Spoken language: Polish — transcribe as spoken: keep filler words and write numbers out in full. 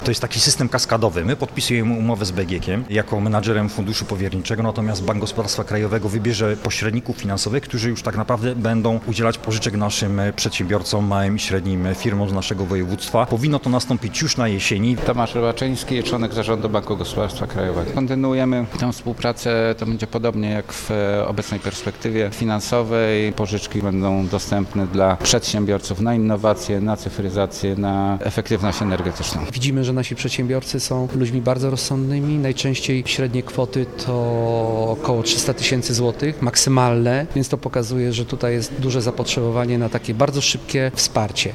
To jest taki system kaskadowy. My podpisujemy umowę z B G K-iem jako menadżerem funduszu powierniczego, natomiast Bank Gospodarstwa Krajowego wybierze pośredników finansowych, którzy już tak naprawdę będą udzielać pożyczek naszym przedsiębiorcom, małym i średnim firmom z naszego województwa. Powinno to nastąpić już na jesieni. Tomasz Rybaczyński, członek zarządu Banku Gospodarstwa Krajowego. Kontynuujemy tę współpracę, to będzie podobnie jak w obecnej perspektywie finansowej. Pożyczki będą dostępne dla przedsiębiorców na innowacje, na cyfryzację, na efektywność energetyczną. Widzimy, że nasi przedsiębiorcy są ludźmi bardzo rozsądnymi. Najczęściej średnie kwoty to około trzysta tysięcy złotych, maksymalne, więc to pokazuje, że tutaj jest duże zapotrzebowanie na takie bardzo szybkie wsparcie.